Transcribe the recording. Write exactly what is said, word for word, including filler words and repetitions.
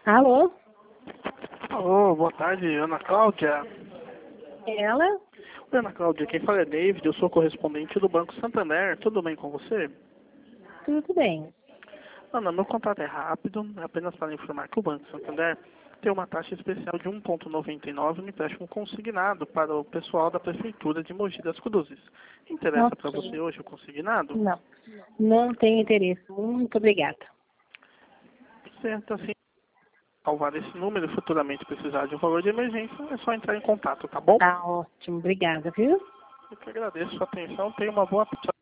Alô? Alô, boa tarde, Ana Cláudia. Ela? Oi, Ana Cláudia, quem fala é David, eu sou correspondente do Banco Santander, tudo bem com você? Tudo bem. Ana, meu contato é rápido, apenas para informar que o Banco Santander tem uma taxa especial de um vírgula noventa e nove no empréstimo consignado para o pessoal da Prefeitura de Mogi das Cruzes. Interessa para Ok. você hoje o consignado? Não. Não tenho interesse. Muito obrigada. Certo, assim, salvar esse número e futuramente precisar de um valor de emergência, é só entrar em contato, tá bom? Tá ótimo. Obrigada, viu? Eu que agradeço a sua atenção, tenha uma boa